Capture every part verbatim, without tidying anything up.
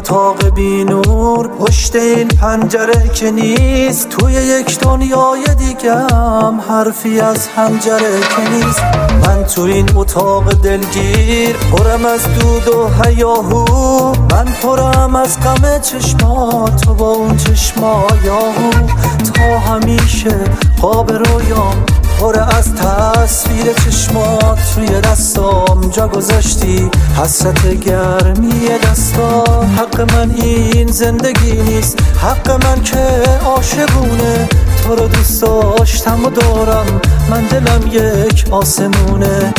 اتاق بی نور، پشت این پنجره که نیست، توی یک دنیای دیگم حرفی از حنجره که نیست. من تو این اتاق دلگیر پرم از دود و هیاهو، من پرم از غم چشمات تو با اون چشمایاهو. تا همیشه خواب رویام پر از تصویر چشمات، روی دستام جا گذاشتی حسرت گرمی دستات. حق من این زندگی نیست، حق من که عاشقونه، تو رو دوست داشتم و دارم، من دلم یک آسمونه.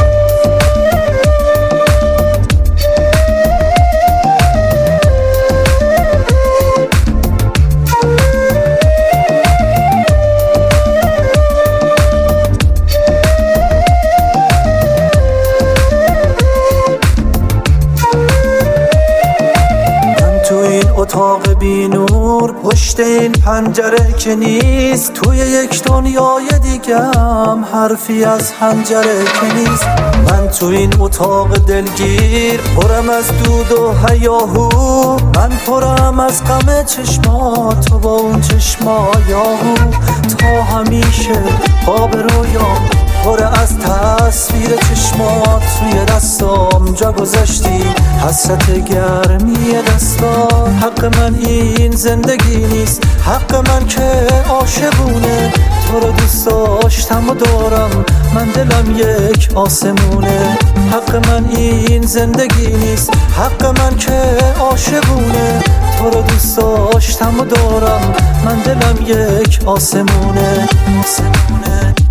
اتاق بی نور، پشت این پنجره که نیست، توی یک دنیای دیگم حرفی از حنجره که نیست. من تو این اتاق دلگیر پرم از دود و هیاهو، من پرم از غم چشمات تو با اون چشمایاهو. تا همیشه خواب رویام پر از تصویر چشمات، روی دستام جا گذاشتی حسرت گرمی دستات. حق من این زندگی نیست، حق من که عاشقونه، تو رو دوست داشتم و دارم، من دلم یک آسمونه. حق من این زندگی نیست، حق من که عاشقونه، تو رو دوست داشتم و دارم، من دلم یک آسمونه. آسمونه